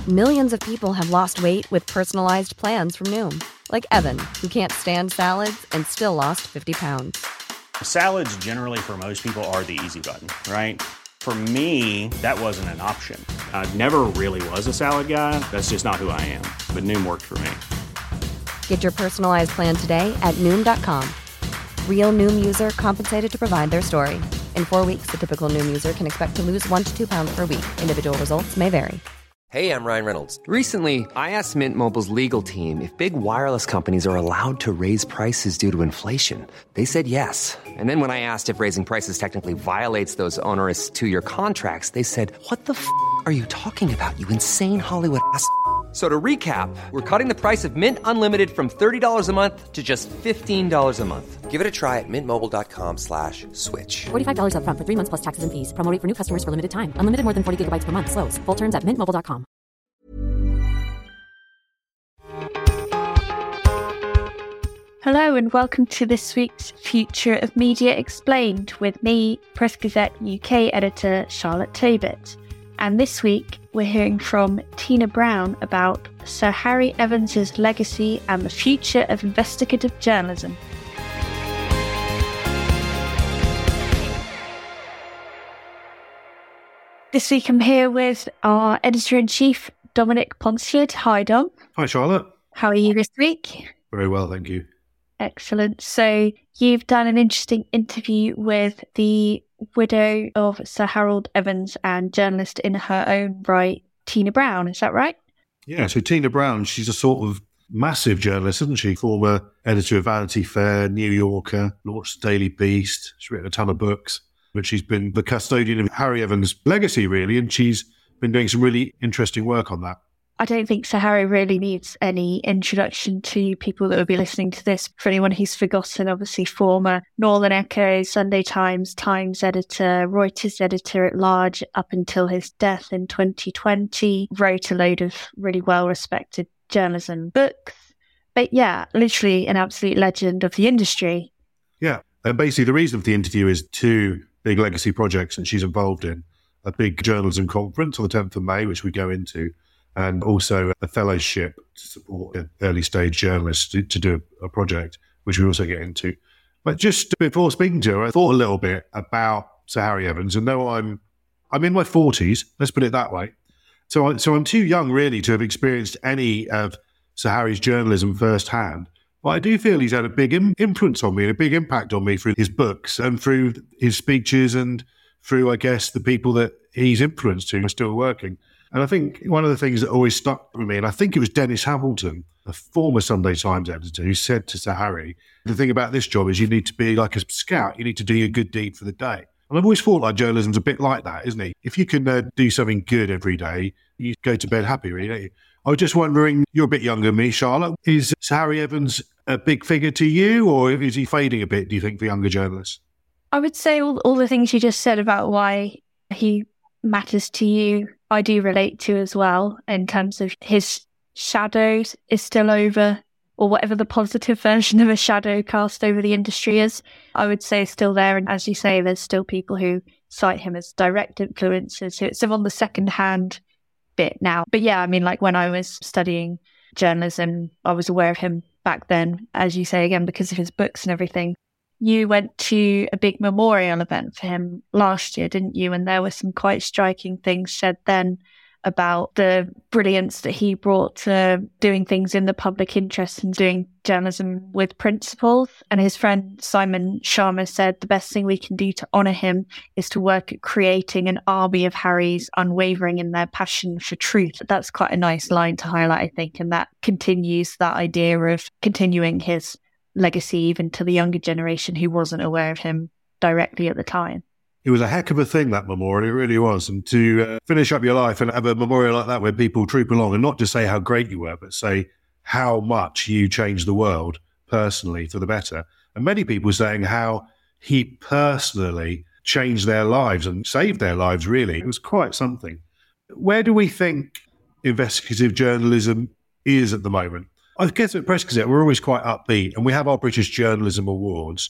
Millions of people have lost weight with personalized plans from Noom. Like Evan, who can't stand salads and still lost 50 pounds. Salads generally for most people are the easy button, right? For me, that wasn't an option. I never really was a salad guy. That's just not who I am. But Noom worked for me. Get your personalized plan today at Noom.com. Real Noom user compensated to provide their story. In 4 weeks, the typical Noom user can expect to lose 1 to 2 pounds per week. Individual results may vary. Hey, I'm Ryan Reynolds. Recently, I asked Mint Mobile's legal team if big wireless companies are allowed to raise prices due to inflation. They said yes. And then when I asked if raising prices technically violates those onerous 2-year contracts, they said, "What the f*** are you talking about, you insane Hollywood ass?" So to recap, we're cutting the price of Mint Unlimited from $30 a month to just $15 a month. Give it a try at mintmobile.com/switch. $45 up front for 3 months plus taxes and fees. Promo rate for new customers for limited time. Unlimited more than 40 gigabytes per month. Slows full terms at mintmobile.com. Hello and welcome to this week's Future of Media Explained with me, Press Gazette UK editor Charlotte Tobit. And this week we're hearing from Tina Brown about Sir Harry Evans's legacy and the future of investigative journalism. This week I'm here with our editor-in-chief, Dominic Ponsford. Hi, Dom. Hi, Charlotte. How are you this week? Very well, thank you. Excellent. So you've done an interesting interview with the widow of Sir Harold Evans and journalist in her own right, Tina Brown. Is that right? Yeah, so Tina Brown, she's a sort of massive journalist, isn't she? Former editor of Vanity Fair, New Yorker, launched the Daily Beast. She's written a ton of books, but she's been the custodian of Harry Evans' legacy, really, and she's been doing some really interesting work on that. I don't think Sir Harry really needs any introduction to people that will be listening to this. For anyone who's forgotten, obviously former Northern Echo, Sunday Times, Times editor, Reuters editor at large up until his death in 2020, wrote a load of really well-respected journalism books. But yeah, literally an absolute legend of the industry. Yeah, and basically the reason for the interview is 2 big legacy projects that she's involved in. A big journalism conference on the 10th of May, which we go into, and also a fellowship to support early stage journalists to do a project, which we also get into. But just before speaking to her, I thought a little bit about Sir Harry Evans, and though I'm in my 40s, let's put it that way. So I'm too young really to have experienced any of Sir Harry's journalism firsthand. But I do feel he's had a big influence on me and a big impact on me through his books and through his speeches and through, I guess, the people that he's influenced who are still working. And I think one of the things that always stuck with me, and I think it was Dennis Hamilton, a former Sunday Times editor, who said to Sir Harry, the thing about this job is you need to be like a scout. You need to do your good deed for the day. And I've always thought like journalism's a bit like that, isn't it? If you can do something good every day, you go to bed happy, really, don't you? I was just wondering, you're a bit younger than me, Charlotte. Is Sir Harry Evans a big figure to you, or is he fading a bit, do you think, for younger journalists? I would say all the things you just said about why he matters to you, I do relate to as well, in terms of his shadows is still over, or whatever the positive version of a shadow cast over the industry is, I would say is still there. And as you say, there's still people who cite him as direct influences. So it's on the second-hand bit now. But yeah, I mean, like when I was studying journalism, I was aware of him back then, as you say, again, because of his books and everything. You went to a big memorial event for him last year, didn't you? And there were some quite striking things said then about the brilliance that he brought to doing things in the public interest and doing journalism with principles. And his friend Simon Sharma said the best thing we can do to honour him is to work at creating an army of Harrys unwavering in their passion for truth. That's quite a nice line to highlight, I think, and that continues that idea of continuing his legacy even to the younger generation who wasn't aware of him directly at the time. It was a heck of a thing, that memorial, it really was. And to finish up your life and have a memorial like that where people troop along and not just say how great you were, but say how much you changed the world personally for the better. And many people saying how he personally changed their lives and saved their lives, really. It was quite something. Where do we think investigative journalism is at the moment? I guess at Press Gazette, we're always quite upbeat, and we have our British Journalism Awards.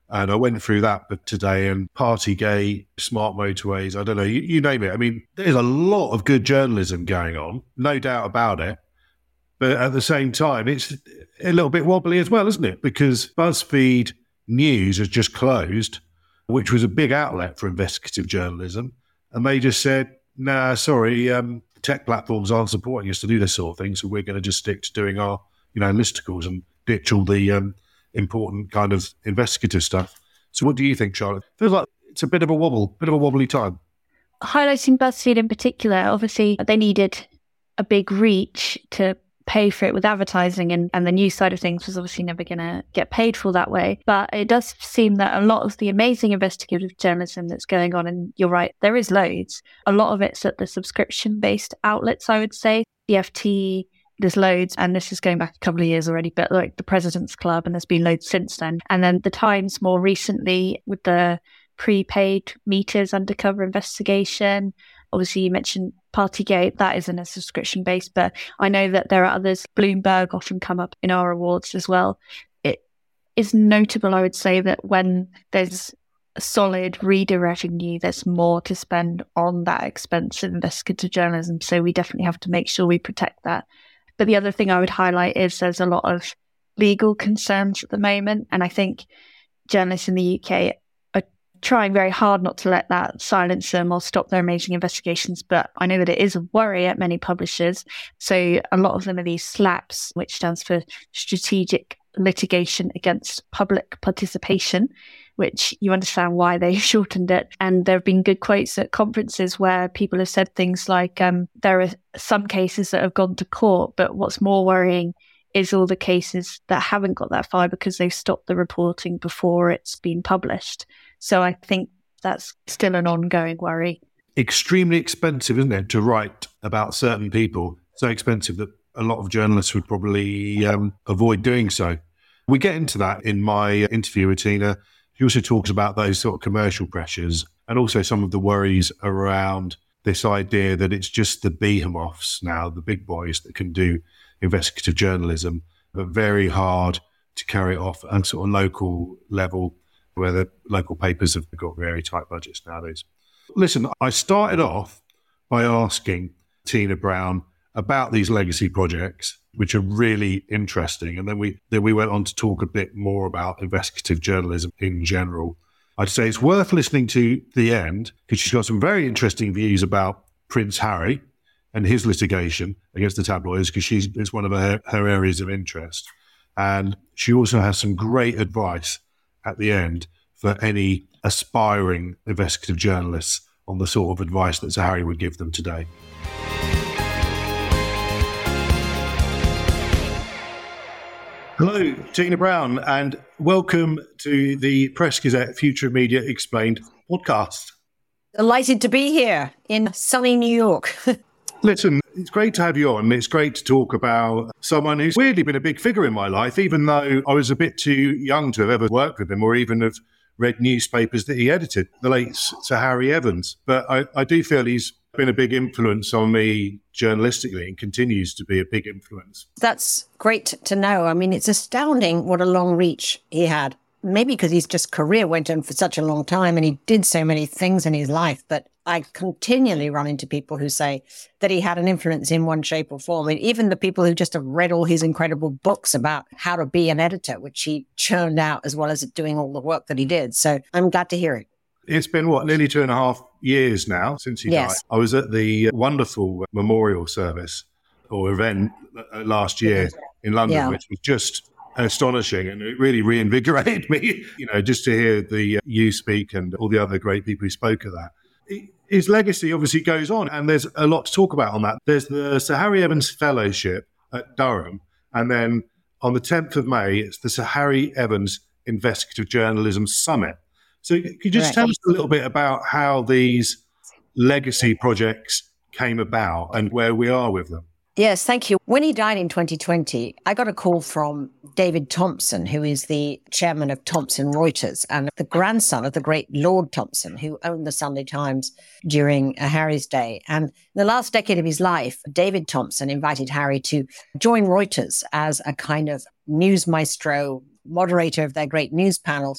And I went through that today, and Partygate, smart motorways, I don't know, you name it. I mean, there's a lot of good journalism going on, no doubt about it. But at the same time, it's a little bit wobbly as well, isn't it? Because BuzzFeed News has just closed, which was a big outlet for investigative journalism. And they just said, nah, sorry, tech platforms aren't supporting us to do this sort of thing, so we're going to just stick to doing our, listicles and ditch all the important kind of investigative stuff. So what do you think, Charlotte? Feels like it's a bit of a wobbly time. Highlighting BuzzFeed in particular, obviously they needed a big reach to pay for it with advertising, and the news side of things was obviously never going to get paid for that way. But it does seem that a lot of the amazing investigative journalism that's going on, and you're right, there is loads, a lot of it's at the subscription-based outlets, I would say. The FT, there's loads, and this is going back a couple of years already, but like the President's Club, and there's been loads since then. And then the Times more recently with the prepaid meters undercover investigation. Obviously, you mentioned Partygate, that isn't a subscription base, but I know that there are others. Bloomberg often come up in our awards as well. It is notable, I would say, that when there's a solid reader revenue, there's more to spend on that expensive investigative journalism. So we definitely have to make sure we protect that. But the other thing I would highlight is there's a lot of legal concerns at the moment. And I think journalists in the UK are trying very hard not to let that silence them or stop their amazing investigations. But I know that it is a worry at many publishers. So a lot of them are these SLAPs, which stands for Strategic Litigation Against Public Participation, which you understand why they shortened it. And there have been good quotes at conferences where people have said things like, there are some cases that have gone to court, but what's more worrying is all the cases that haven't got that far because they've stopped the reporting before it's been published. So I think that's still an ongoing worry. Extremely expensive, isn't it, to write about certain people? So expensive that a lot of journalists would probably avoid doing so. We get into that in my interview with Tina. She also talks about those sort of commercial pressures and also some of the worries around this idea that it's just the behemoths now, the big boys that can do investigative journalism, but very hard to carry it off at a sort of local level where the local papers have got very tight budgets nowadays. Listen, I started off by asking Tina Brown about these legacy projects, which are really interesting. And then we went on to talk a bit more about investigative journalism in general. I'd say it's worth listening to the end because she's got some very interesting views about Prince Harry and his litigation against the tabloids because it's one of her areas of interest. And she also has some great advice at the end for any aspiring investigative journalists on the sort of advice that Sir Harry would give them today. Hello, Tina Brown, and welcome to the Press Gazette Future Media Explained podcast. Delighted to be here in sunny New York. Listen, it's great to have you on. It's great to talk about someone who's weirdly been a big figure in my life, even though I was a bit too young to have ever worked with him or even have read newspapers that he edited, the late Sir Harry Evans. But I do feel he's been a big influence on me journalistically and continues to be a big influence. That's great to know. I mean, it's astounding what a long reach he had. Maybe because his just career went on for such a long time and he did so many things in his life. But I continually run into people who say that he had an influence in one shape or form. And even the people who just have read all his incredible books about how to be an editor, which he churned out as well as doing all the work that he did. So I'm glad to hear it. It's been, nearly 2.5 years now since he died. I was at the wonderful memorial service or event last year in London, which was just astonishing, and it really reinvigorated me, just to hear you speak and all the other great people who spoke at that. His legacy obviously goes on, and there's a lot to talk about on that. There's the Sir Harry Evans Fellowship at Durham, and then on the 10th of May, it's the Sir Harry Evans Investigative Journalism Summit. So could you just tell us a little bit about how these legacy projects came about and where we are with them? Yes, thank you. When he died in 2020, I got a call from David Thompson, who is the chairman of Thomson Reuters and the grandson of the great Lord Thompson, who owned the Sunday Times during Harry's day. And in the last decade of his life, David Thompson invited Harry to join Reuters as a kind of news maestro, moderator of their great news panels.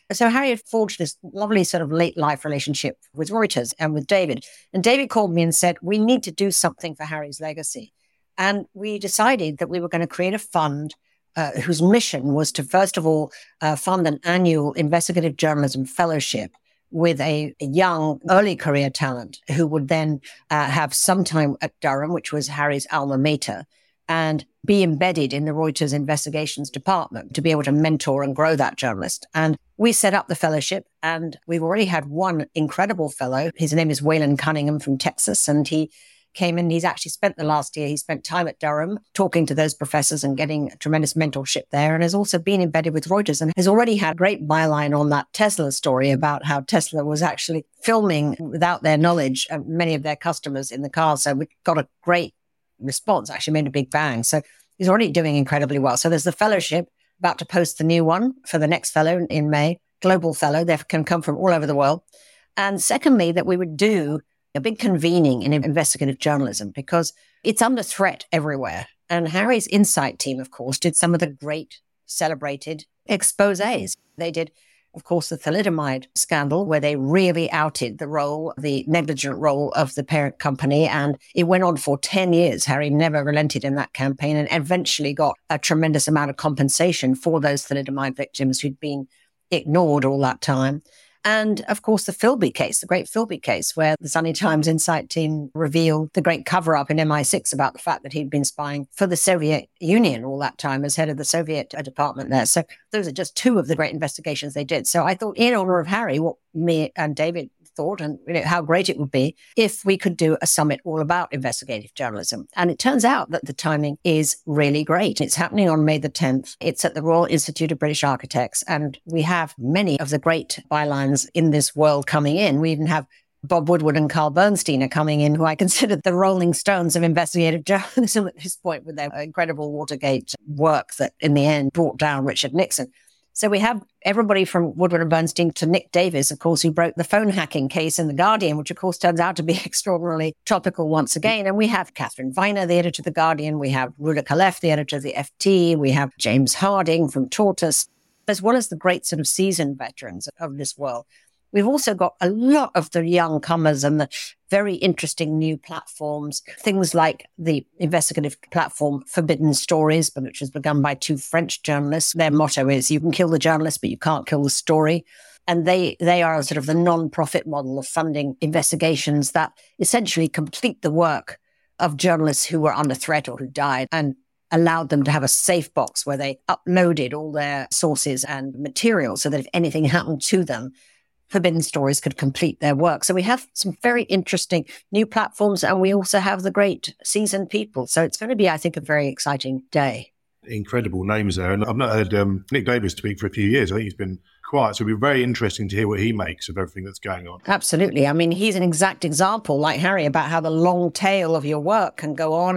So Harry had forged this lovely sort of late life relationship with Reuters and with David. And David called me and said, we need to do something for Harry's legacy. And we decided that we were going to create a fund whose mission was to, first of all, fund an annual investigative journalism fellowship with a young early career talent who would then have some time at Durham, which was Harry's alma mater, and be embedded in the Reuters investigations department to be able to mentor and grow that journalist. And we set up the fellowship, and we've already had one incredible fellow. His name is Waylon Cunningham from Texas, and he came in. He's actually spent the last year, he spent time at Durham talking to those professors and getting tremendous mentorship there, and has also been embedded with Reuters and has already had a great byline on that Tesla story about how Tesla was actually filming without their knowledge many of their customers in the car. So we got a great response, actually made a big bang. So he's already doing incredibly well. So there's the fellowship, about to post the new one for the next fellow in May, global fellow. They can come from all over the world. And secondly, that we would do a big convening in investigative journalism because it's under threat everywhere. And Harry's Insight team, of course, did some of the great celebrated exposés. They did, of course, the thalidomide scandal, where they really outed the negligent role of the parent company. And it went on for 10 years. Harry never relented in that campaign and eventually got a tremendous amount of compensation for those thalidomide victims who'd been ignored all that time. And of course, the Philby case, the great Philby case, where the Sunday Times Insight team revealed the great cover-up in MI6 about the fact that he'd been spying for the Soviet Union all that time as head of the Soviet department there. So those are just two of the great investigations they did. So I thought, in honor of Harry, what me and David thought, and how great it would be if we could do a summit all about investigative journalism. And it turns out that the timing is really great. It's happening on May the 10th. It's at the Royal Institute of British Architects. And we have many of the great bylines in this world coming in. We even have Bob Woodward and Carl Bernstein are coming in, who I consider the Rolling Stones of investigative journalism at this point, with their incredible Watergate work that in the end brought down Richard Nixon. So we have everybody from Woodward and Bernstein to Nick Davis, of course, who broke the phone hacking case in The Guardian, which, of course, turns out to be extraordinarily topical once again. And we have Catherine Viner, the editor of The Guardian. We have Rula Khalef, the editor of the FT. We have James Harding from Tortoise, as well as the great sort of seasoned veterans of this world. We've also got a lot of the young comers and the very interesting new platforms, things like the investigative platform Forbidden Stories, which was begun by two French journalists. Their motto is, you can kill the journalist, but you can't kill the story. And they are sort of the non-profit model of funding investigations that essentially complete the work of journalists who were under threat or who died, and allowed them to have a safe box where they uploaded all their sources and materials so that if anything happened to them, Forbidden Stories could complete their work. So we have some very interesting new platforms, and we also have the great seasoned people. So it's going to be, I think, a very exciting day. Incredible names there. And I've not heard Nick Davis speak for a few years. I think he's been quiet. So it'll be very interesting to hear what he makes of everything that's going on. Absolutely. I mean, he's an exact example, like Harry, about how the long tail of your work can go on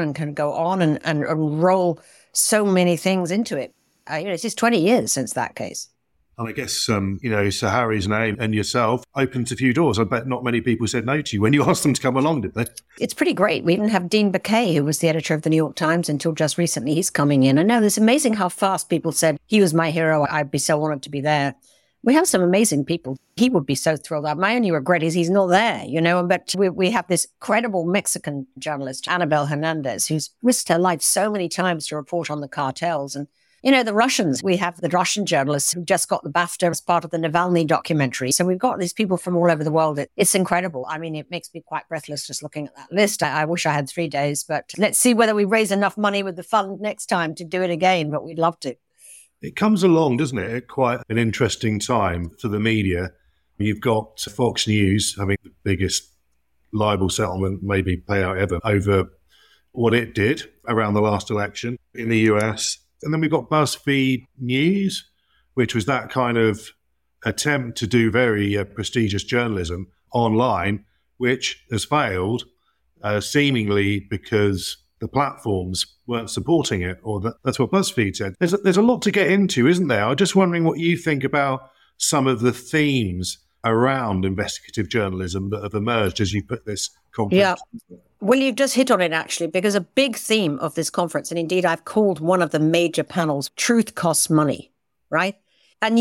and roll so many things into it. It's just 20 years since that case. And I guess, Sir Harry's name and yourself opens a few doors. I bet not many people said no to you when you asked them to come along, did they? It's pretty great. We even have Dean Baquet, who was the editor of the New York Times until just recently. He's coming in. And now it's amazing how fast people said, he was my hero. I'd be so honored to be there. We have some amazing people. He would be so thrilled. My only regret is he's not there, but we have this credible Mexican journalist, Anabel Hernandez, who's risked her life so many times to report on the cartels. And the Russians, we have the Russian journalists who just got the BAFTA as part of the Navalny documentary. So we've got these people from all over the world. It's incredible. I mean, it makes me quite breathless just looking at that list. I wish I had 3 days, but let's see whether we raise enough money with the fund next time to do it again, but we'd love to. It comes along, doesn't it, at quite an interesting time for the media. You've got Fox News having the biggest libel settlement, maybe payout ever, over what it did around the last election in the US. And then we've got BuzzFeed News, which was that kind of attempt to do very prestigious journalism online, which has failed, seemingly because the platforms weren't supporting it, or that's what BuzzFeed said. There's a lot to get into, isn't there? I'm just wondering what you think about some of the themes around investigative journalism that have emerged as you put this conference. Yeah. Well, you've just hit on it, actually, because a big theme of this conference, and indeed I've called one of the major panels, Truth Costs Money, right? And yet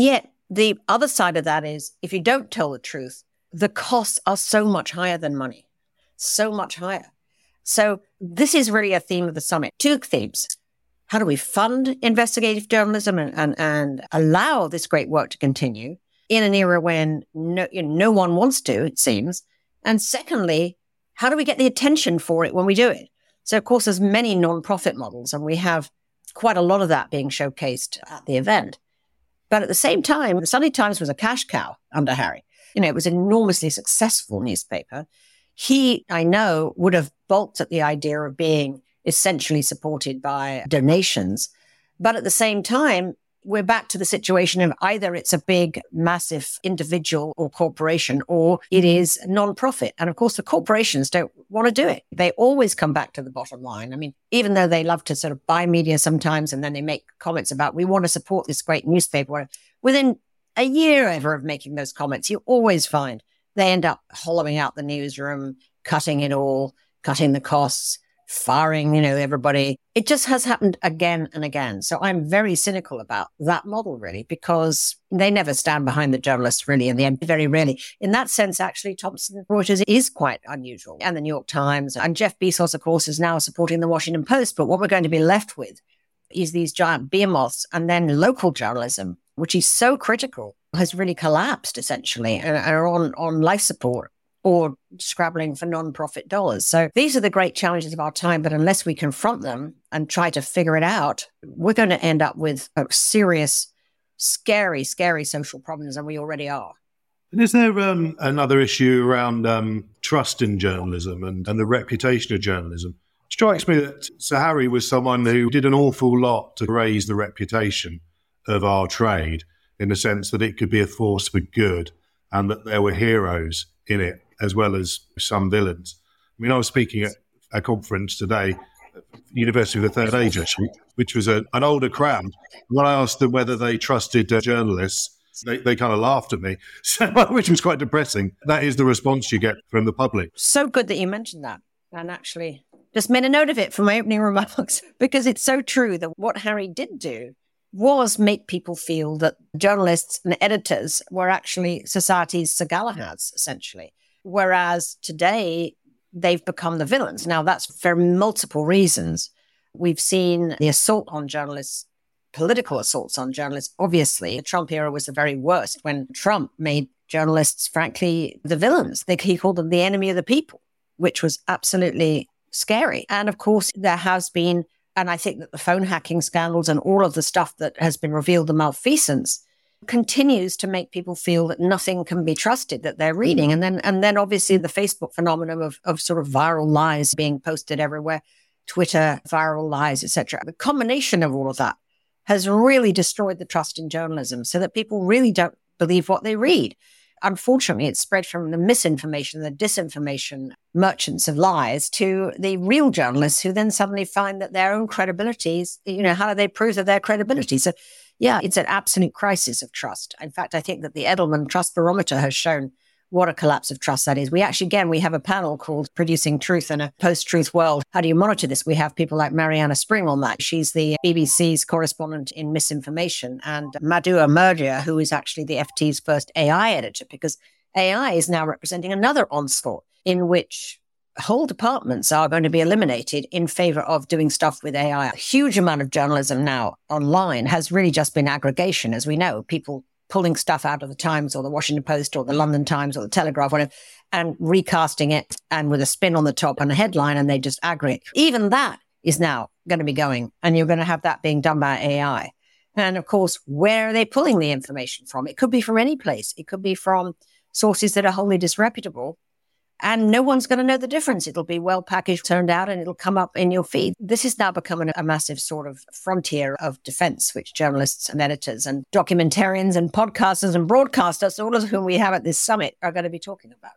The other side of that is if you don't tell the truth, the costs are so much higher than money, so much higher. So this is really a theme of the summit. Two themes. How do we fund investigative journalism and allow this great work to continue in an era when no one wants to, it seems? And secondly, how do we get the attention for it when we do it? So, of course, there's many non-profit models, and we have quite a lot of that being showcased at the event. But at the same time, the Sunday Times was a cash cow under Harry. It was an enormously successful newspaper. He, I know, would have balked at the idea of being essentially supported by donations. But at the same time, we're back to the situation of either it's a big, massive individual or corporation, or it is non-profit. And of course, the corporations don't want to do it. They always come back to the bottom line. I mean, even though they love to sort of buy media sometimes, and then they make comments about, we want to support this great newspaper. Within a year ever of making those comments, you always find they end up hollowing out the newsroom, cutting it all, cutting the costs, firing, everybody. It just has happened again and again. So I'm very cynical about that model, really, because they never stand behind the journalists, really, in the end, very rarely. In that sense, actually, Thomson Reuters is quite unusual, and the New York Times. And Jeff Bezos, of course, is now supporting the Washington Post. But what we're going to be left with is these giant behemoths, and then local journalism, which is so critical, has really collapsed, essentially, and are on life support or scrabbling for non-profit dollars. So these are the great challenges of our time, but unless we confront them and try to figure it out, we're going to end up with a serious, scary social problems, and we already are. And is there another issue around trust in journalism and the reputation of journalism? It strikes me that Sir Harry was someone who did an awful lot to raise the reputation of our trade, in the sense that it could be a force for good and that there were heroes in it, as well as some villains. I mean, I was speaking at a conference today at University of the Third Age, actually, which was an older crowd. When I asked them whether they trusted journalists, they kind of laughed at me, which was quite depressing. That is the response you get from the public. So good that you mentioned that. And actually just made a note of it for my opening remarks, because it's so true that what Harry did do was make people feel that journalists and editors were actually society's Sir Galahads, essentially. Whereas today, they've become the villains. Now, that's for multiple reasons. We've seen the assault on journalists, political assaults on journalists. Obviously, the Trump era was the very worst, when Trump made journalists, frankly, the villains. He called them the enemy of the people, which was absolutely scary. And of course, there has been, and I think that the phone hacking scandals and all of the stuff that has been revealed, the malfeasance, continues to make people feel that nothing can be trusted that they're reading. And then obviously the Facebook phenomenon of sort of viral lies being posted everywhere, Twitter, viral lies, etc. The combination of all of that has really destroyed the trust in journalism, so that people really don't believe what they read. Unfortunately, it's spread from the misinformation, the disinformation merchants of lies to the real journalists, who then suddenly find that their own credibilities, how do they prove that their credibility? So yeah, it's an absolute crisis of trust. In fact, I think that the Edelman Trust Barometer has shown what a collapse of trust that is. We have a panel called Producing Truth in a Post-Truth World. How do you monitor this? We have people like Mariana Spring on that. She's the BBC's correspondent in misinformation, and Madhua Murdia, who is actually the FT's first AI editor, because AI is now representing another onslaught in which whole departments are going to be eliminated in favor of doing stuff with AI. A huge amount of journalism now online has really just been aggregation, as we know, people pulling stuff out of the Times or the Washington Post or the London Times or the Telegraph, whatever, and recasting it and with a spin on the top and a headline, and they just aggregate. Even that is now going to be going, and you're going to have that being done by AI. And of course, where are they pulling the information from? It could be from any place. It could be from sources that are wholly disreputable, and no one's going to know the difference. It'll be well packaged, turned out, and it'll come up in your feed. This is now becoming a massive sort of frontier of defense, which journalists and editors and documentarians and podcasters and broadcasters, all of whom we have at this summit, are going to be talking about.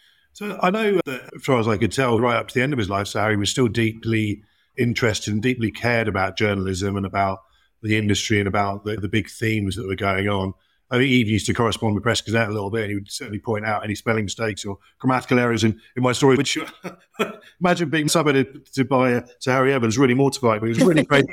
So I know that, as far as I could tell, right up to the end of his life, Sir Harry was still deeply interested and deeply cared about journalism and about the industry and about the big themes that were going on. I think he used to correspond with Press Gazette a little bit, and he would certainly point out any spelling mistakes or grammatical errors in my story, which imagine being subedited by Sir Harry Evans, really mortifying, but he was really great.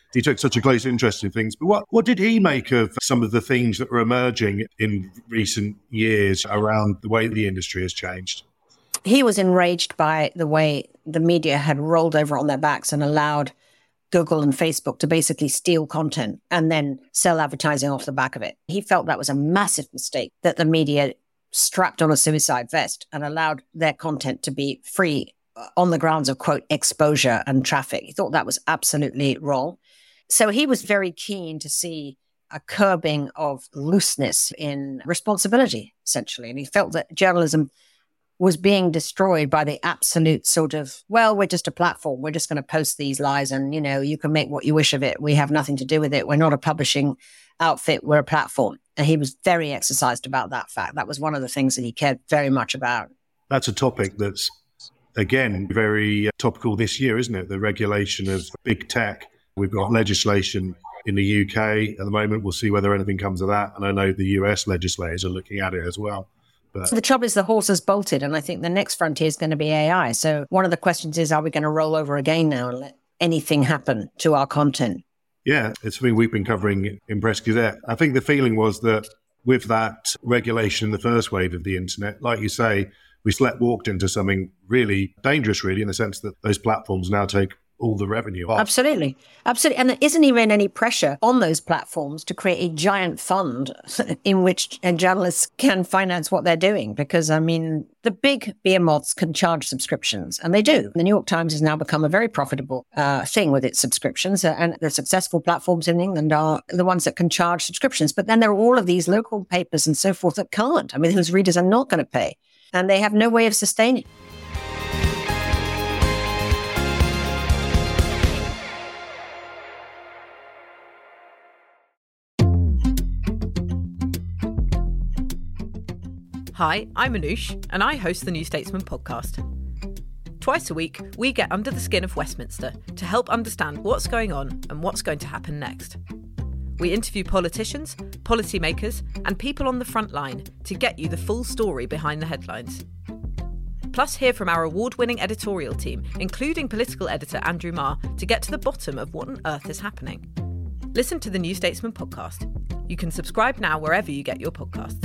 he took such a close interest in things. But what did he make of some of the themes that were emerging in recent years around the way the industry has changed? He was enraged by the way the media had rolled over on their backs and allowed Google and Facebook to basically steal content and then sell advertising off the back of it. He felt that was a massive mistake, that the media strapped on a suicide vest and allowed their content to be free on the grounds of, quote, exposure and traffic. He thought that was absolutely wrong. So he was very keen to see a curbing of looseness in responsibility, essentially. And he felt that journalism was being destroyed by the absolute sort of, well, we're just a platform. We're just going to post these lies and, you can make what you wish of it. We have nothing to do with it. We're not a publishing outfit. We're a platform. And he was very exercised about that fact. That was one of the things that he cared very much about. That's a topic that's, again, very topical this year, isn't it? The regulation of big tech. We've got legislation in the UK at the moment. We'll see whether anything comes of that. And I know the US legislators are looking at it as well. But so the trouble is the horse has bolted, and I think the next frontier is going to be AI. So one of the questions is, are we going to roll over again now and let anything happen to our content? Yeah, it's something we've been covering in Press Gazette. I think the feeling was that with that regulation in the first wave of the internet, like you say, we walked into something really dangerous, really, in the sense that those platforms now take all the revenue off. Absolutely. Absolutely. And there isn't even any pressure on those platforms to create a giant fund in which journalists can finance what they're doing. Because, the big behemoths can charge subscriptions, and they do. The New York Times has now become a very profitable thing with its subscriptions, and the successful platforms in England are the ones that can charge subscriptions. But then there are all of these local papers and so forth that can't. Whose readers are not going to pay, and they have no way of sustaining. Hi, I'm Anoush, and I host the New Statesman podcast. Twice a week, we get under the skin of Westminster to help understand what's going on and what's going to happen next. We interview politicians, policymakers, and people on the front line to get you the full story behind the headlines. Plus, hear from our award-winning editorial team, including political editor Andrew Marr, to get to the bottom of what on earth is happening. Listen to the New Statesman podcast. You can subscribe now wherever you get your podcasts.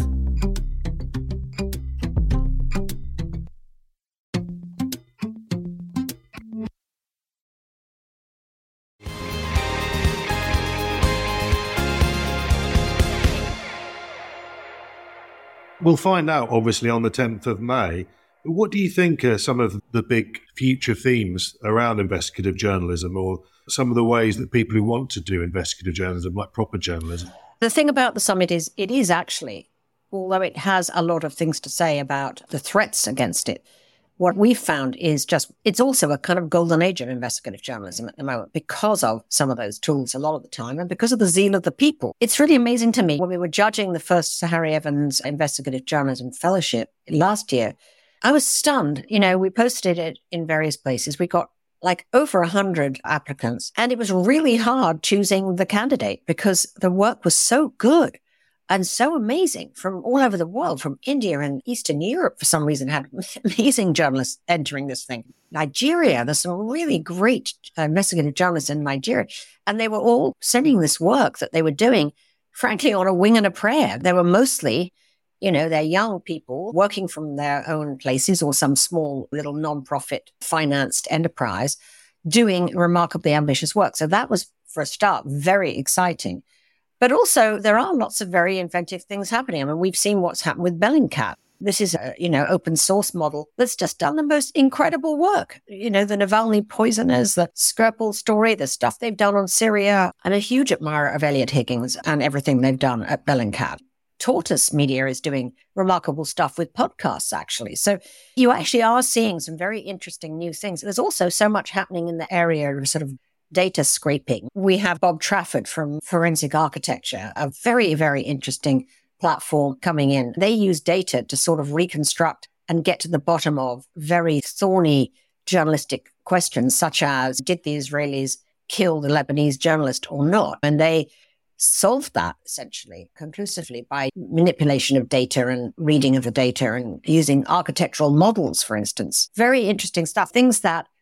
We'll find out, obviously, on the 10th of May. What do you think are some of the big future themes around investigative journalism, or some of the ways that people who want to do investigative journalism, like proper journalism? The thing about the summit is it is actually, although it has a lot of things to say about the threats against it, what we've found is it's also a kind of golden age of investigative journalism at the moment because of some of those tools a lot of the time and because of the zeal of the people. It's really amazing to me when we were judging the first Sir Harry Evans Investigative Journalism Fellowship last year. I was stunned. We posted it in various places. We got over 100 applicants, and it was really hard choosing the candidate because the work was so good and so amazing from all over the world, from India and Eastern Europe, for some reason, had amazing journalists entering this thing. Nigeria, there's some really great investigative journalists in Nigeria. And they were all sending this work that they were doing, frankly, on a wing and a prayer. They were mostly, they're young people working from their own places or some small little non-profit financed enterprise doing remarkably ambitious work. So that was, for a start, very exciting. But also, there are lots of very inventive things happening. We've seen what's happened with Bellingcat. This is a, open source model that's just done the most incredible work. The Navalny poisoners, the Skripal story, the stuff they've done on Syria. I'm a huge admirer of Elliot Higgins and everything they've done at Bellingcat. Tortoise Media is doing remarkable stuff with podcasts, actually. So you actually are seeing some very interesting new things. There's also so much happening in the area of sort of data scraping. We have Bob Trafford from Forensic Architecture, a very, very interesting platform coming in. They use data to sort of reconstruct and get to the bottom of very thorny journalistic questions, such as, did the Israelis kill the Lebanese journalist or not? And they solved that essentially conclusively by manipulation of data and reading of the data and using architectural models, for instance. Very interesting stuff. Things that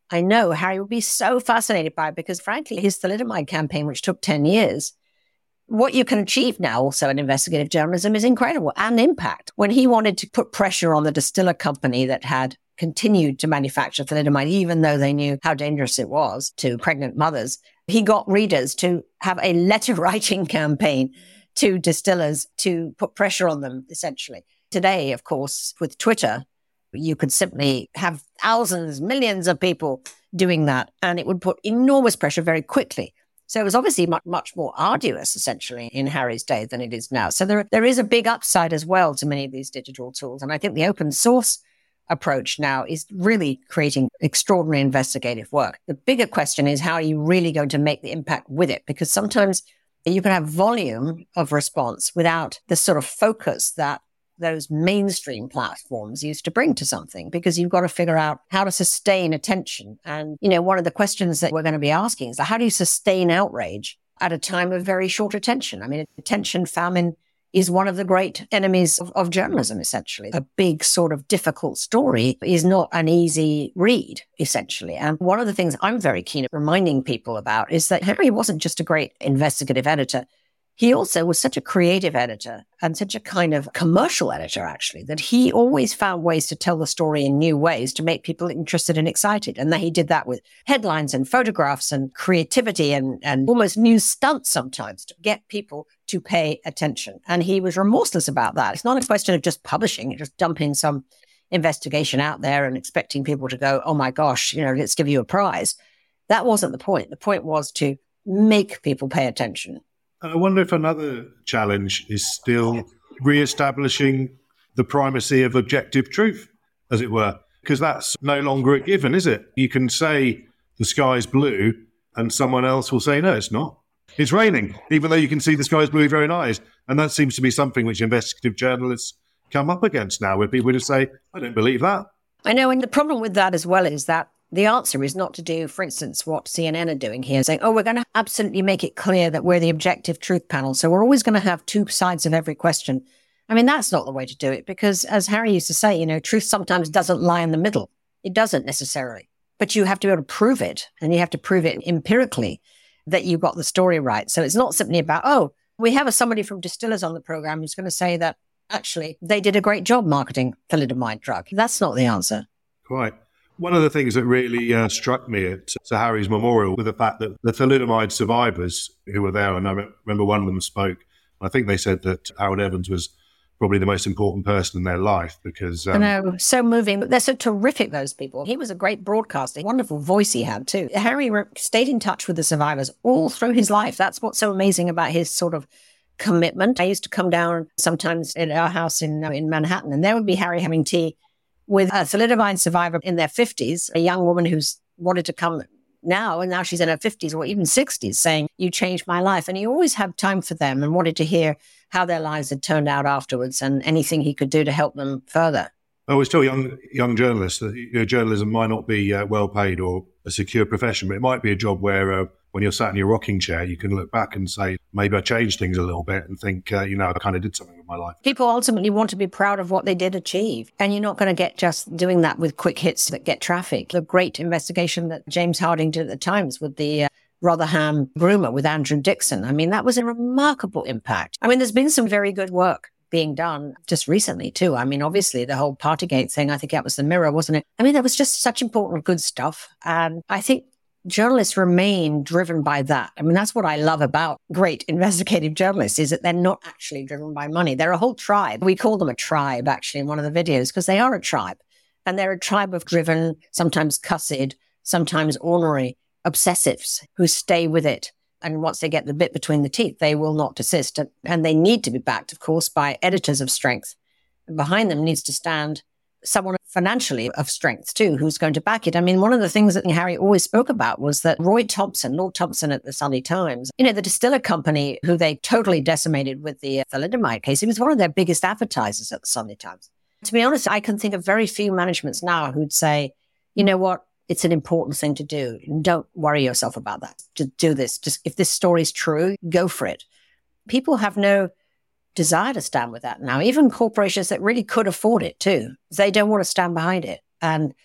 I know Harry would be so fascinated by it because, frankly, his thalidomide campaign, which took 10 years, what you can achieve now also in investigative journalism is incredible and impact. When he wanted to put pressure on the distiller company that had continued to manufacture thalidomide, even though they knew how dangerous it was to pregnant mothers, he got readers to have a letter writing campaign to distillers to put pressure on them, essentially. Today, of course, with Twitter, you could simply have thousands, millions of people doing that, and it would put enormous pressure very quickly. So it was obviously much, much more arduous, essentially, in Harry's day than it is now. So there is a big upside as well to many of these digital tools. And I think the open source approach now is really creating extraordinary investigative work. The bigger question is, how are you really going to make the impact with it? Because sometimes you can have volume of response without the sort of focus that those mainstream platforms used to bring to something, because you've got to figure out how to sustain attention. And, one of the questions that we're going to be asking is, how do you sustain outrage at a time of very short attention? I mean, attention famine is one of the great enemies of journalism, essentially. A big sort of difficult story is not an easy read, essentially. And one of the things I'm very keen at reminding people about is that Harry wasn't just a great investigative editor. He also was such a creative editor and such a kind of commercial editor, actually, that he always found ways to tell the story in new ways to make people interested and excited. And that he did that with headlines and photographs and creativity and almost news stunts sometimes to get people to pay attention. And he was remorseless about that. It's not a question of just publishing, just dumping some investigation out there and expecting people to go, oh my gosh, let's give you a prize. That wasn't the point. The point was to make people pay attention. I wonder if another challenge is still re-establishing the primacy of objective truth, as it were, because that's no longer a given, is it? You can say the sky's blue and someone else will say, no, it's not. It's raining, even though you can see the sky's blue with your own eyes. And that seems to be something which investigative journalists come up against now, where people just say, I don't believe that. I know, and the problem with that as well is that the answer is not to do, for instance, what CNN are doing here, saying, we're going to absolutely make it clear that we're the objective truth panel, so we're always going to have two sides of every question. I mean, that's not the way to do it, because as Harry used to say, truth sometimes doesn't lie in the middle. It doesn't necessarily. But you have to be able to prove it, and you have to prove it empirically that you got the story right. So it's not simply about, we have somebody from Distillers on the program who's going to say that, actually, they did a great job marketing thalidomide drug. That's not the answer. Quite. One of the things that really struck me at Sir Harry's memorial was the fact that the thalidomide survivors who were there, and I remember one of them spoke, I think they said that Harold Evans was probably the most important person in their life because... I know, so moving. They're so terrific, those people. He was a great broadcaster, wonderful voice he had too. Harry stayed in touch with the survivors all through his life. That's what's so amazing about his sort of commitment. I used to come down sometimes at our house in Manhattan, and there would be Harry having tea with a thalidomide survivor in their 50s, a young woman who's wanted to come now, and now she's in her 50s or even 60s, saying, you changed my life. And he always had time for them and wanted to hear how their lives had turned out afterwards and anything he could do to help them further. Oh, we're still young journalists. Journalism might not be well paid or a secure profession, but it might be a job where when you're sat in your rocking chair, you can look back and say, maybe I changed things a little bit and think, I kind of did something with my life. People ultimately want to be proud of what they did achieve. And you're not going to get just doing that with quick hits that get traffic. The great investigation that James Harding did at the Times with the Rotherham groomer with Andrew Dixon. I mean, that was a remarkable impact. I mean, there's been some very good work being done just recently too. I mean, obviously the whole Partygate thing, I think that was the Mirror, wasn't it? I mean, that was just such important, good stuff. And I think journalists remain driven by that. I mean, that's what I love about great investigative journalists, is that they're not actually driven by money. They're a whole tribe. We call them a tribe, actually, in one of the videos, because they are a tribe. And they're a tribe of driven, sometimes cussed, sometimes ornery obsessives who stay with it. And once they get the bit between the teeth, they will not desist. And they need to be backed, of course, by editors of strength. And behind them needs to stand someone financially of strength too, who's going to back it. I mean, one of the things that Harry always spoke about was that Roy Thompson, Lord Thompson at the Sunday Times, the distiller company who they totally decimated with the thalidomide case, he was one of their biggest advertisers at the Sunday Times. To be honest, I can think of very few managements now who'd say, you know what, it's an important thing to do. Don't worry yourself about that. Just do this. Just if this story is true, go for it. People have no desire to stand with that now. Even corporations that really could afford it too, they don't want to stand behind it. And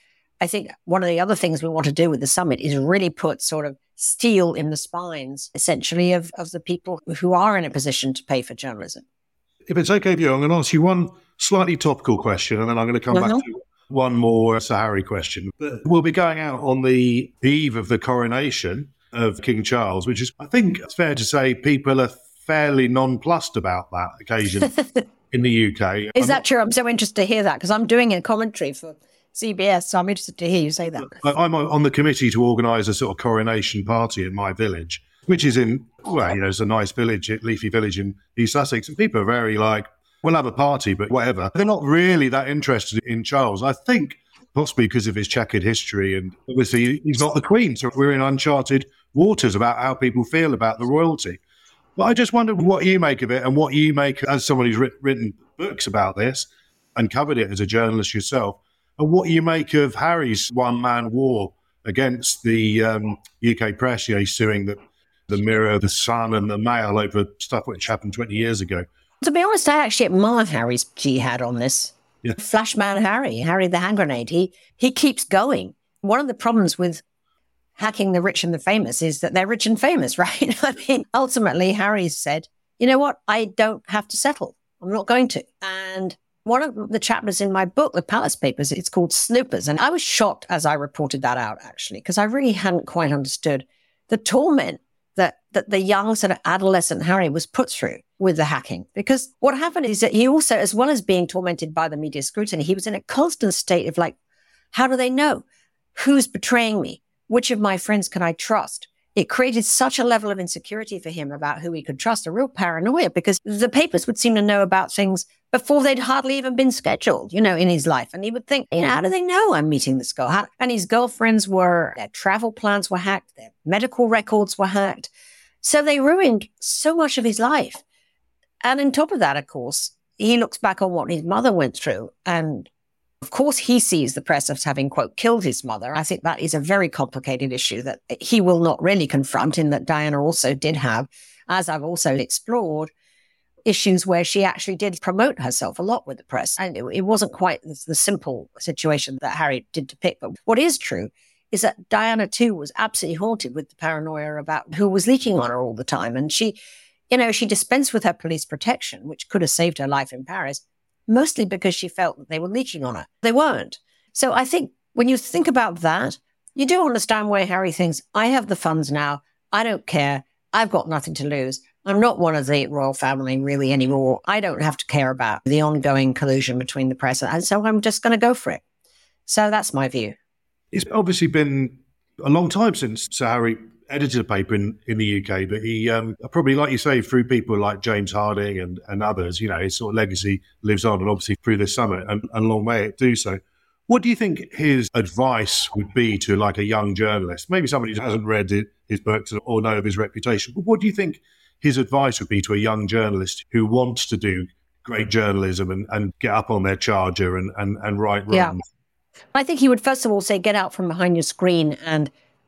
I think one of the other things we want to do with the summit is really put sort of steel in the spines, essentially, of the people who are in a position to pay for journalism. If it's okay with you, I'm going to ask you one slightly topical question, and then I'm going to come back to one more Sir Harry question. But we'll be going out on the eve of the coronation of King Charles, which is, I think it's fair to say, people are fairly nonplussed about that occasion in the UK. Is that true? I'm so interested to hear that, because I'm doing a commentary for CBS, so I'm interested to hear you say that. I'm on the committee to organise a sort of coronation party in my village, which is in, well, it's a nice village, leafy village in East Sussex. And people are very like, we'll have a party, but whatever. They're not really that interested in Charles. I think possibly because of his checkered history. And obviously he's not the Queen. So we're in uncharted waters about how people feel about the royalty. But I just wonder what you make of it, and what you make as someone who's written books about this and covered it as a journalist yourself, and what you make of Harry's one-man war against the UK press. He's suing the Mirror, the Sun and the Mail over stuff which happened 20 years ago. To be honest, I actually admire Harry's jihad on this. Yeah. Flashman Harry the hand grenade, he keeps going. One of the problems with hacking the rich and the famous is that they're rich and famous, right? I mean, ultimately, Harry said, you know what? I don't have to settle. I'm not going to. And one of the chapters in my book, The Palace Papers, it's called Snoopers. And I was shocked as I reported that out, actually, because I really hadn't quite understood the torment that the young sort of adolescent Harry was put through with the hacking. Because what happened is that he also, as well as being tormented by the media scrutiny, he was in a constant state of like, how do they know? Who's betraying me? Which of my friends can I trust? It created such a level of insecurity for him about who he could trust, a real paranoia, because the papers would seem to know about things before they'd hardly even been scheduled, in his life. And he would think, how do they know I'm meeting this girl? And his girlfriends their travel plans were hacked, their medical records were hacked. So they ruined so much of his life. And on top of that, of course, he looks back on what his mother went through. And of course, he sees the press as having, quote, killed his mother. I think that is a very complicated issue that he will not really confront, in that Diana also did have, as I've also explored, issues where she actually did promote herself a lot with the press. And it wasn't quite the simple situation that Harry did depict. But what is true is that Diana, too, was absolutely haunted with the paranoia about who was leaking on her all the time. And she dispensed with her police protection, which could have saved her life in Paris, mostly because she felt that they were leaking on her. They weren't. So I think when you think about that, you do understand why Harry thinks, I have the funds now. I don't care. I've got nothing to lose. I'm not one of the royal family really anymore. I don't have to care about the ongoing collusion between the press. And so I'm just going to go for it. So that's my view. It's obviously been a long time since Sir Harry edited a paper in the UK, but he probably, like you say, through people like James Harding and others, his sort of legacy lives on, and obviously through this summit, and long may it do so. What do you think his advice would be to like a young journalist, maybe somebody who hasn't read his books or know of his reputation, but what do you think his advice would be to a young journalist who wants to do great journalism and get up on their charger and write runs? Yeah. I think he would first of all say, get out from behind your screen and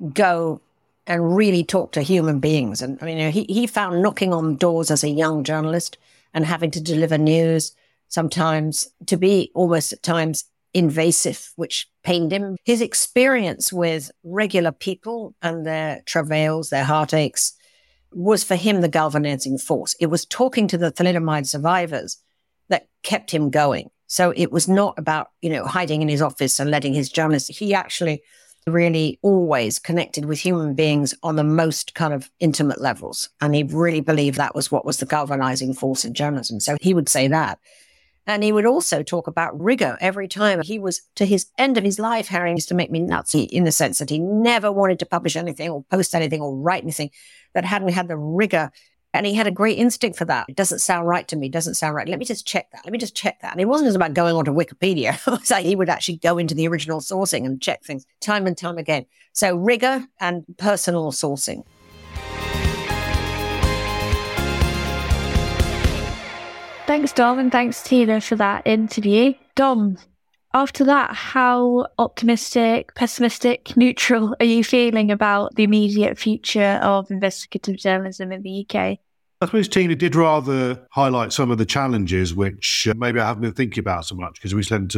go and really talk to human beings. And I mean, he found knocking on doors as a young journalist and having to deliver news sometimes to be almost at times invasive, which pained him. His experience with regular people and their travails, their heartaches, was for him the galvanizing force. It was talking to the thalidomide survivors that kept him going. So it was not about, hiding in his office and letting his journalists. He actually really always connected with human beings on the most kind of intimate levels. And he really believed that was what was the galvanizing force in journalism. So he would say that. And he would also talk about rigor every time. He was, to his end of his life, Harry used to make me nuts in the sense that he never wanted to publish anything or post anything or write anything that hadn't had the rigor. And he had a great instinct for that. It doesn't sound right to me. It doesn't sound right. Let me just check that. And it wasn't just about going onto Wikipedia. It was like he would actually go into the original sourcing and check things time and time again. So rigor and personal sourcing. Thanks, Dom, and thanks, Tina, for that interview. Dom, after that, how optimistic, pessimistic, neutral are you feeling about the immediate future of investigative journalism in the UK? I suppose Tina did rather highlight some of the challenges, which maybe I haven't been thinking about so much, because we tend to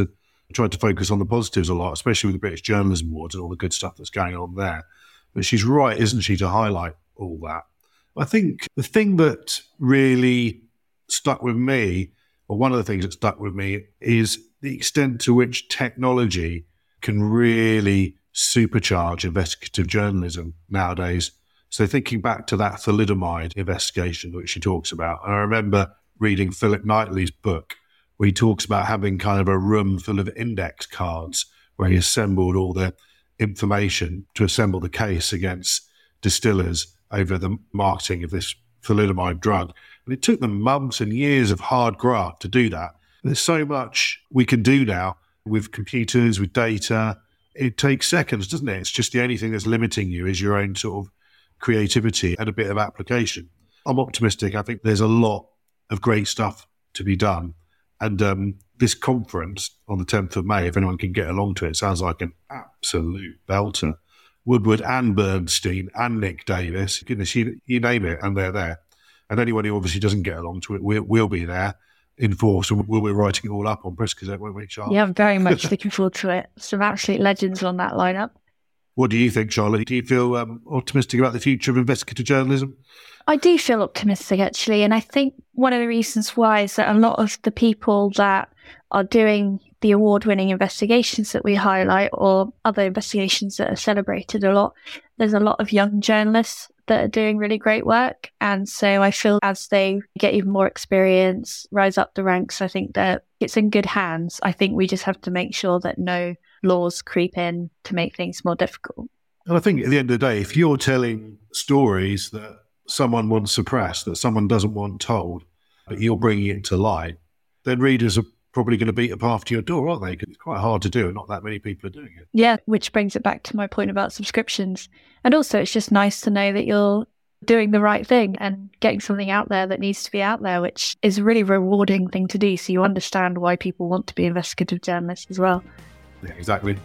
tried to focus on the positives a lot, especially with the British Journalism Awards and all the good stuff that's going on there. But she's right, isn't she, to highlight all that. I think the thing that really stuck with me, or one of the things that stuck with me, is the extent to which technology can really supercharge investigative journalism nowadays. So thinking back to that thalidomide investigation which she talks about, and I remember reading Philip Knightley's book where he talks about having kind of a room full of index cards where he assembled all the information to assemble the case against distillers over the marketing of this thalidomide drug. And it took them months and years of hard graft to do that. There's so much we can do now with computers, with data. It takes seconds, doesn't it? It's just the only thing that's limiting you is your own sort of creativity and a bit of application. I'm optimistic. I think there's a lot of great stuff to be done. And this conference on the 10th of May, if anyone can get along to it, sounds like an absolute belter. Woodward and Bernstein and Nick Davis, goodness, you name it, and they're there. And anyone who obviously doesn't get along to it, we'll be there in force, and we'll be writing it all up on Press Gazette, won't we, Charlotte? Yeah, I'm very much looking forward to it. Some absolute legends on that lineup. What do you think, Charlotte? Do you feel optimistic about the future of investigative journalism? I do feel optimistic, actually. And I think one of the reasons why is that a lot of the people that are doing the award-winning investigations that we highlight, or other investigations that are celebrated a lot, there's a lot of young journalists that are doing really great work. And so I feel as they get even more experience, rise up the ranks, I think that it's in good hands. I think we just have to make sure that no laws creep in to make things more difficult. And I think at the end of the day, if you're telling stories that someone wants suppressed, that someone doesn't want told, but you're bringing it to light, then readers are probably going to beat a path to your door, aren't they? Because it's quite hard to do and not that many people are doing it. Yeah, which brings it back to my point about subscriptions. And also it's just nice to know that you're doing the right thing and getting something out there that needs to be out there, which is a really rewarding thing to do. So you understand why people want to be investigative journalists as well. Yeah, exactly.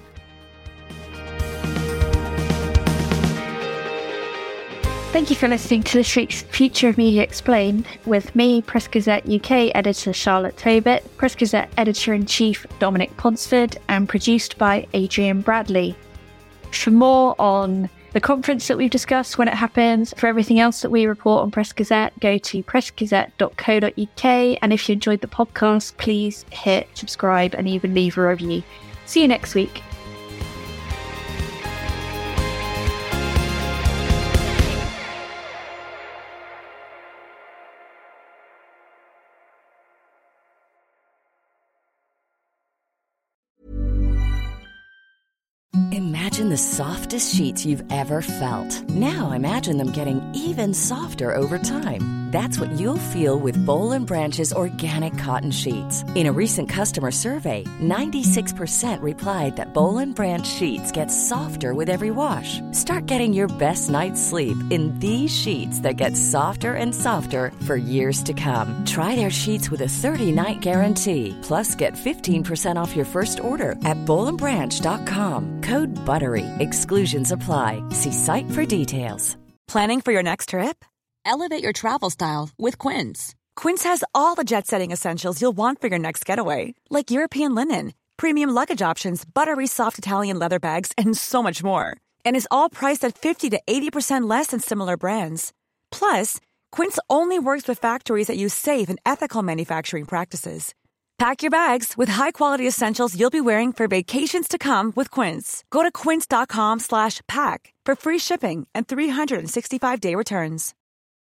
Thank you for listening to this week's Future of Media Explained with me, Press Gazette UK editor Charlotte Tobit, Press Gazette editor-in-chief Dominic Ponsford, and produced by Adrian Bradley. For more on the conference that we've discussed, when it happens, for everything else that we report on Press Gazette, go to pressgazette.co.uk. And if you enjoyed the podcast, please hit subscribe and even leave a review. See you next week. Imagine the softest sheets you've ever felt. Now imagine them getting even softer over time. That's what you'll feel with Boll & Branch's organic cotton sheets. In a recent customer survey, 96% replied that Boll & Branch sheets get softer with every wash. Start getting your best night's sleep in these sheets that get softer and softer for years to come. Try their sheets with a 30-night guarantee. Plus, get 15% off your first order at bollandbranch.com. Code BUTTERY. Exclusions apply. See site for details. Planning for your next trip? Elevate your travel style with Quince. Quince has all the jet-setting essentials you'll want for your next getaway, like European linen, premium luggage options, buttery soft Italian leather bags, and so much more. And is all priced at 50 to 80% less than similar brands. Plus, Quince only works with factories that use safe and ethical manufacturing practices. Pack your bags with high-quality essentials you'll be wearing for vacations to come with Quince. Go to quince.com/pack for free shipping and 365-day returns.